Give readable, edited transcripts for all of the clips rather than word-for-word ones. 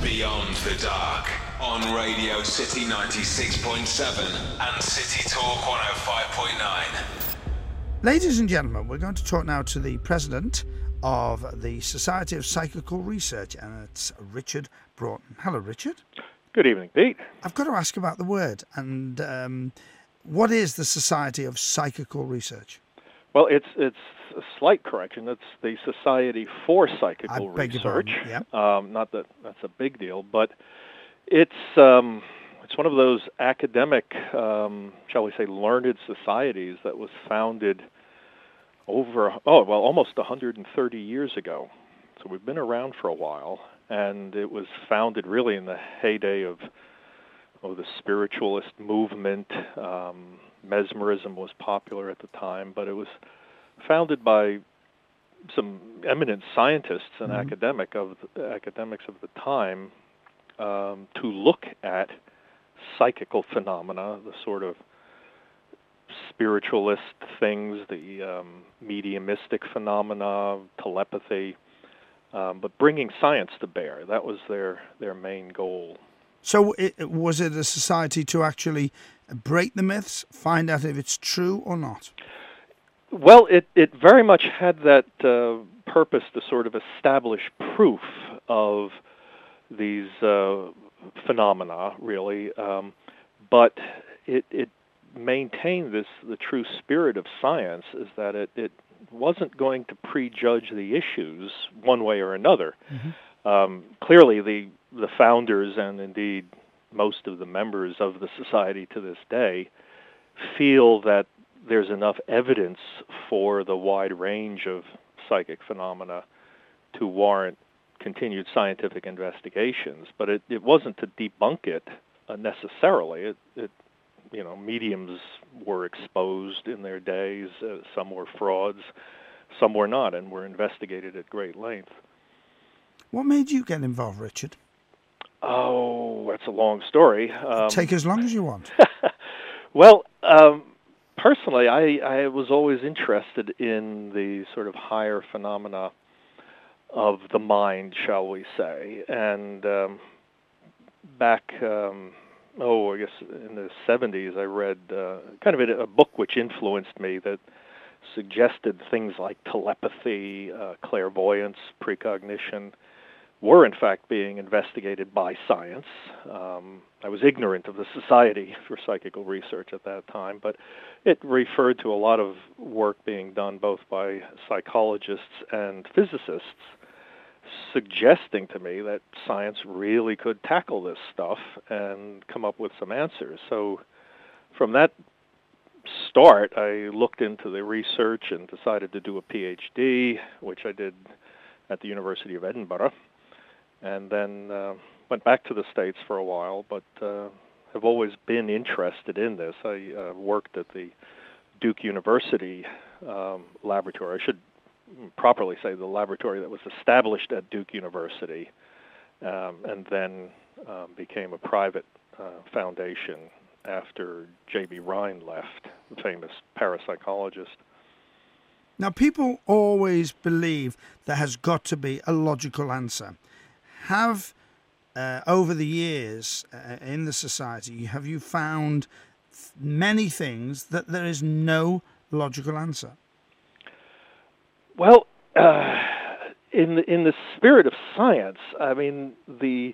Beyond the Dark on Radio City 96.7 and City Talk 105.9. Ladies and gentlemen, we're going to talk now to the president of the Society of Psychical Research, and it's Richard Broughton. Hello, Richard. Good evening, Pete. I've got to ask about the word, and what is the Society of Psychical Research? Well, it's a slight correction. It's the Society for Psychical Research. Yeah. Not that that's a big deal, but it's one of those academic, shall we say, learned societies that was founded almost 130 years ago. So we've been around for a while, and it was founded really in the heyday of the spiritualist movement. Mesmerism was popular at the time, but it was founded by some eminent scientists and academics of the time to look at psychical phenomena, the sort of spiritualist things, the mediumistic phenomena, telepathy, but bringing science to bear. That was their main goal. So was it a society to actually break the myths, find out if it's true or not? Well, it very much had that purpose to sort of establish proof of these phenomena, really, but it maintained the true spirit of science, is that it wasn't going to prejudge the issues one way or another. Clearly, the founders and indeed most of the members of the society to this day feel that there's enough evidence for the wide range of psychic phenomena to warrant continued scientific investigations, but it wasn't to debunk it necessarily. Mediums were exposed in their days. Some were frauds, some were not, and were investigated at great length. What made you get involved, Richard? Oh, that's a long story. Take as long as you want. Well, personally, I was always interested in the sort of higher phenomena of the mind, shall we say. And back, I guess in the 70s, I read kind of a book which influenced me that suggested things like telepathy, clairvoyance, precognition were in fact being investigated by science. I was ignorant of the Society for Psychical Research at that time, but it referred to a lot of work being done both by psychologists and physicists, suggesting to me that science really could tackle this stuff and come up with some answers. So from that start, I looked into the research and decided to do a PhD, which I did at the University of Edinburgh, and then went back to the States for a while, but have always been interested in this. I worked at the Duke University laboratory. I should properly say the laboratory that was established at Duke University, and then became a private foundation after J.B. Rhine left, the famous parapsychologist. Now, people always believe there has got to be a logical answer. Have, over the years in the society, have you found many things that there is no logical answer? Well, in the spirit of science, I mean, the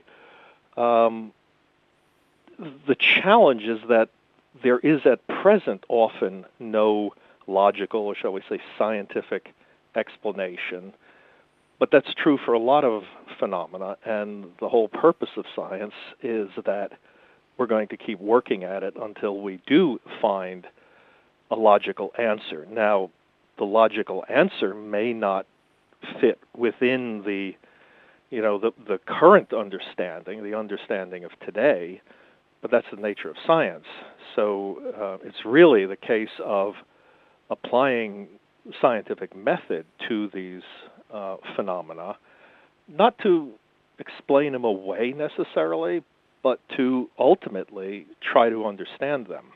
challenge is that there is at present often no logical, or shall we say scientific, explanation. But that's true for a lot of phenomena, and the whole purpose of science is that we're going to keep working at it until we do find a logical answer. Now, the logical answer may not fit within the current understanding, the understanding of today, but that's the nature of science. So it's really the case of applying scientific method to these phenomena, not to explain them away necessarily, but to ultimately try to understand them.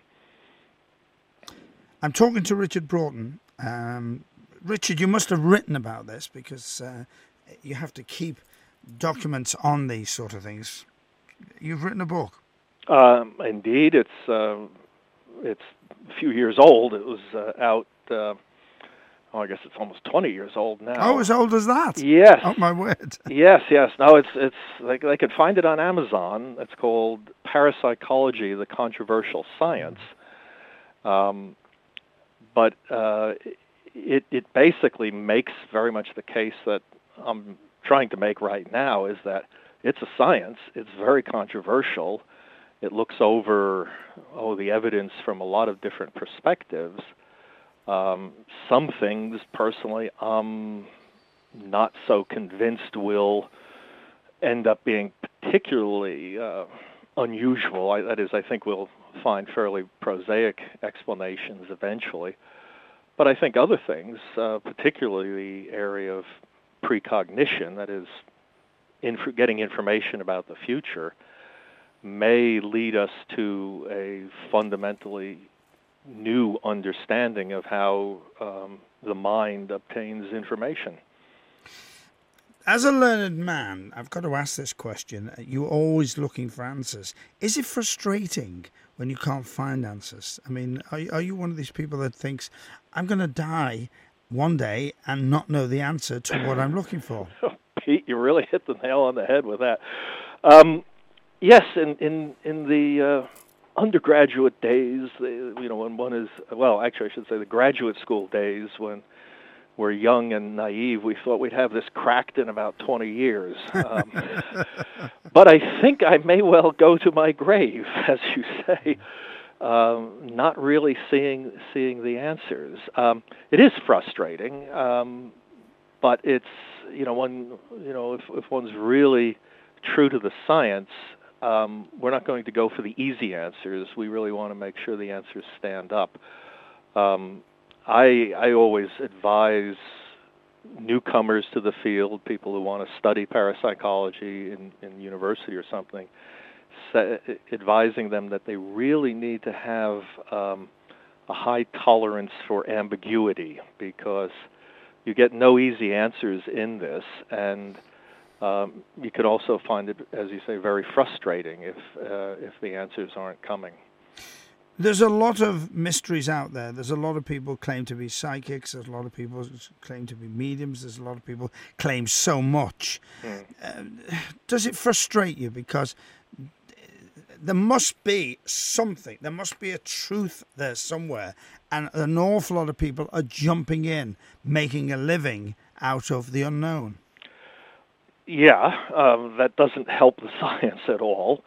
I'm talking to Richard Broughton. Richard, you must have written about this because you have to keep documents on these sort of things. You've written a book. Indeed, it's a few years old. It was out. I guess it's almost 20 years old now. Oh, as old as that? Yes. Oh, my word. Yes. No, it's like they could find it on Amazon. It's called Parapsychology: The Controversial Science. But it basically makes very much the case that I'm trying to make right now, is that it's a science. It's very controversial. It looks over the evidence from a lot of different perspectives. Some things, personally, I'm not so convinced will end up being particularly unusual. That is, I think we'll find fairly prosaic explanations eventually. But I think other things, particularly the area of precognition, that is, getting information about the future, may lead us to a fundamentally new understanding of how the mind obtains information. As a learned man, I've got to ask this question. You're always looking for answers. Is it frustrating when you can't find answers? I mean, are you one of these people that thinks, I'm going to die one day and not know the answer to what I'm looking for? Pete, you really hit the nail on the head with that. Yes, in the undergraduate days, when one is, actually I should say the graduate school days, when we're young and naive, we thought we'd have this cracked in about 20 years. But I think I may well go to my grave, as you say, not really seeing the answers. It is frustrating, but it's, if one's really true to the science, we're not going to go for the easy answers. We really want to make sure the answers stand up. I always advise newcomers to the field, people who want to study parapsychology in university or something, advising them that they really need to have a high tolerance for ambiguity, because you get no easy answers in this, and you could also find it, as you say, very frustrating if the answers aren't coming. There's a lot of mysteries out there. There's a lot of people claim to be psychics. There's a lot of people claim to be mediums. There's a lot of people claim so much. Does it frustrate you? Because there must be something. There must be a truth there somewhere. And an awful lot of people are jumping in, making a living out of the unknown. Yeah, that doesn't help the science at all.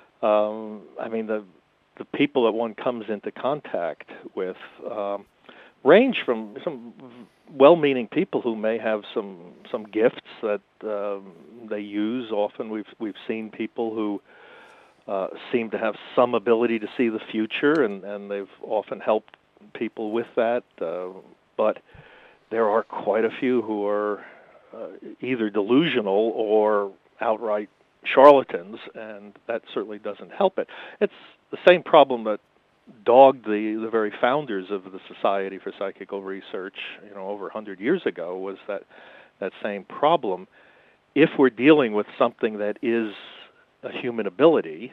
I mean, the people that one comes into contact with range from some well-meaning people who may have some gifts that they use. Often we've seen people who seem to have some ability to see the future, and they've often helped people with that. But there are quite a few who are either delusional or outright charlatans, and that certainly doesn't help it. It's the same problem that dogged the very founders of the Society for Psychical Research, over 100 years ago, was that same problem. If we're dealing with something that is a human ability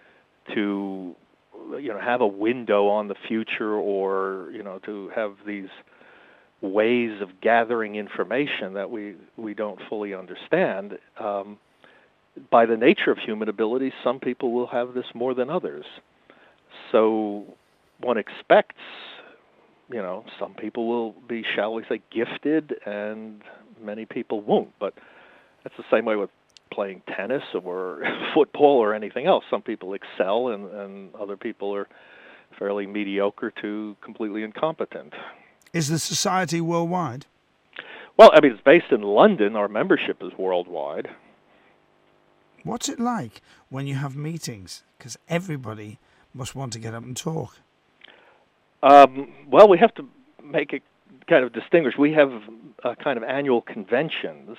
to, have a window on the future, or, to have these ways of gathering information that we don't fully understand, by the nature of human ability, some people will have this more than others. So one expects, some people will be, shall we say, gifted, and many people won't. But that's the same way with playing tennis or football or anything else. Some people excel, and other people are fairly mediocre to completely incompetent. Is the society worldwide? Well, I mean, it's based in London. Our membership is worldwide. What's it like when you have meetings? Because everybody must want to get up and talk. Well, we have to make it kind of distinguish. We have kind of annual conventions,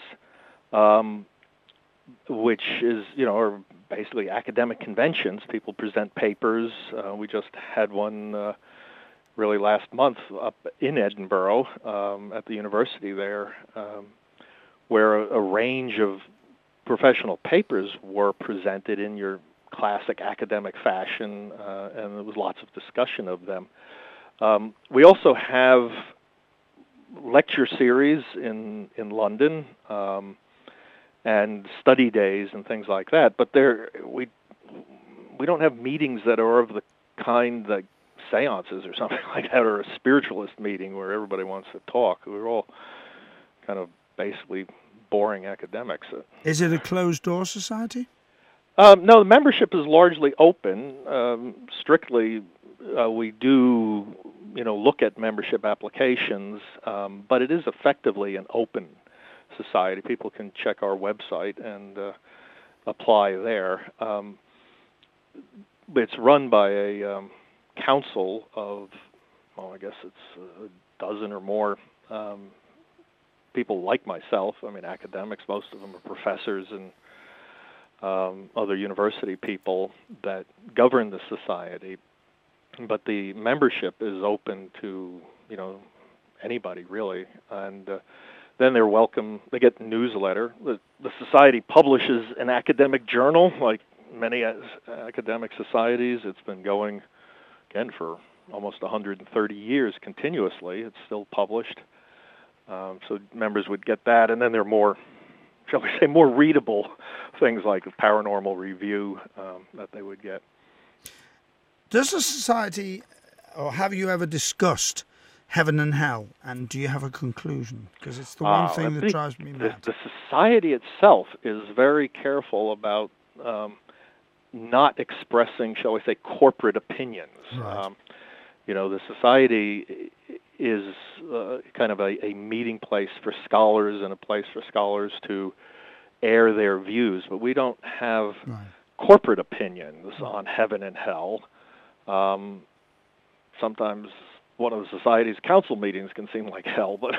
which is, are basically academic conventions. People present papers. We just had one really last month up in Edinburgh at the university there, where a range of professional papers were presented in your classic academic fashion, and there was lots of discussion of them. We also have lecture series in London, and study days and things like that. But we don't have meetings that are of the kind that seances or something like that, or a spiritualist meeting where everybody wants to talk. We're all kind of basically boring academics. Is it a closed-door society? No, the membership is largely open. Strictly, we do, look at membership applications, but it is effectively an open society. People can check our website and apply there. It's run by a council of, I guess it's a dozen or more people like myself. I mean, academics, most of them are professors and other university people that govern the society. But the membership is open to, anybody really. And then they're welcome. They get a newsletter. The society publishes an academic journal, like many academic societies. It's been going, again, for almost 130 years continuously. It's still published. So members would get that. And then there are more, shall we say, more readable things like the Paranormal Review that they would get. Does the society, or have you ever discussed heaven and hell, and do you have a conclusion? Because it's the one thing that drives me mad. The society itself is very careful about not expressing, shall we say, corporate opinions. Right. The society is kind of a meeting place for scholars and a place for scholars to air their views, but we don't have corporate opinions on heaven and hell. Sometimes one of the society's council meetings can seem like hell, but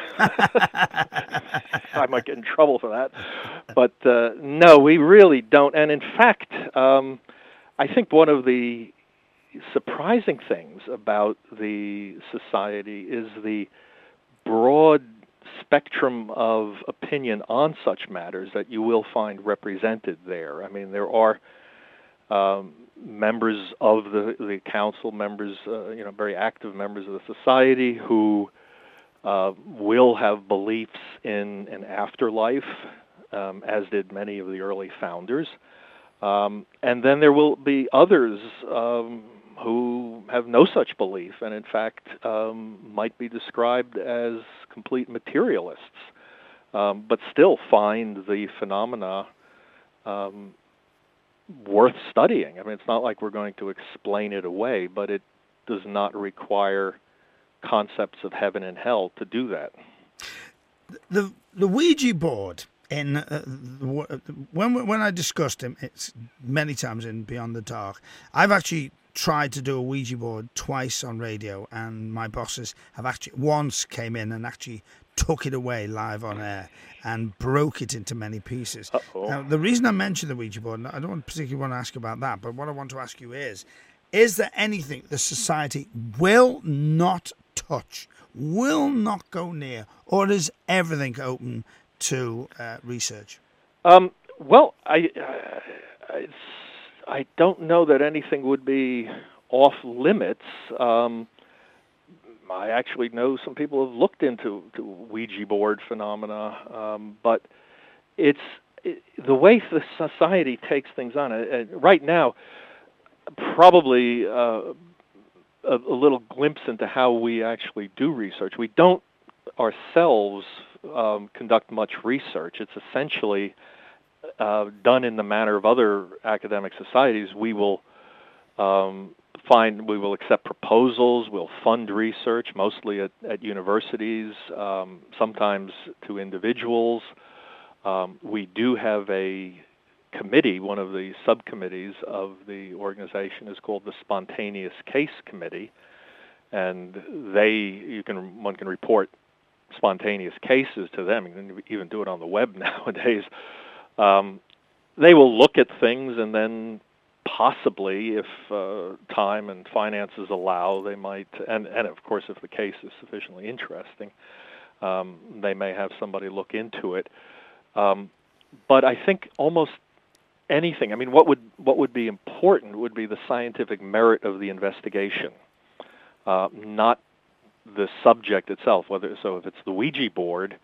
I might get in trouble for that. But no, we really don't. And in fact, I think one of the surprising things about the society is the broad spectrum of opinion on such matters that you will find represented there. I mean, there are members of the council, members, very active members of the society who will have beliefs in an afterlife, as did many of the early founders. And then there will be others who have no such belief, and in fact might be described as complete materialists, but still find the phenomena worth studying. I mean, it's not like we're going to explain it away, but it does not require concepts of heaven and hell to do that. The Ouija board, when I discussed him, it's many times in Beyond the Dark, I've actually tried to do a Ouija board twice on radio, and my bosses have actually once came in and actually took it away live on air and broke it into many pieces. Now, the reason I mentioned the Ouija board, and I don't particularly want to ask about that, but what I want to ask you is there anything the society will not touch, will not go near, or is everything open to research? Well, I don't know that anything would be off limits. I actually know some people have looked into Ouija board phenomena, but it's the way the society takes things on. Right now, probably a little glimpse into how we actually do research. We don't ourselves conduct much research. It's essentially done in the manner of other academic societies. We will accept proposals, we'll fund research, mostly at universities, sometimes to individuals. We do have a committee. One of the subcommittees of the organization is called the Spontaneous Case Committee, and one can report spontaneous cases to them. You can even do it on the web nowadays. They will look at things, and then possibly, if time and finances allow, they might, and of course if the case is sufficiently interesting, they may have somebody look into it. But I think almost anything. I mean, what would be important would be the scientific merit of the investigation, not the subject itself. If it's the Ouija board,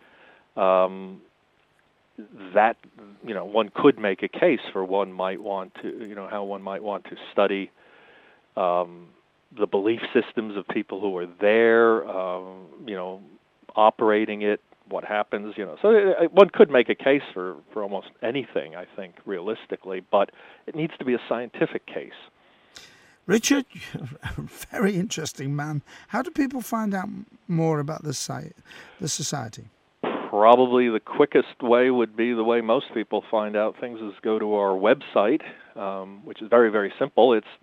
that one could make a case for how one might want to study the belief systems of people who are there, operating it. What happens, So one could make a case for almost anything, I think, realistically, but it needs to be a scientific case. Richard, you're a very interesting man. How do people find out more about the society? Probably the quickest way would be the way most people find out things is go to our website, which is very, very simple. It's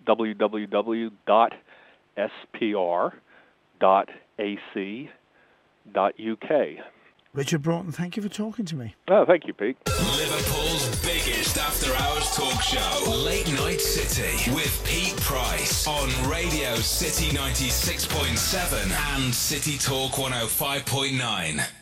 www.spr.ac.uk. Richard Broughton, thank you for talking to me. Oh, thank you, Pete. Liverpool's biggest after-hours talk show, Late Night City, with Pete Price on Radio City 96.7 and City Talk 105.9.